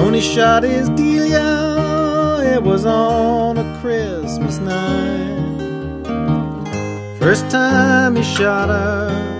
When he shot his Delia, it was on a Christmas night. First time he shot her,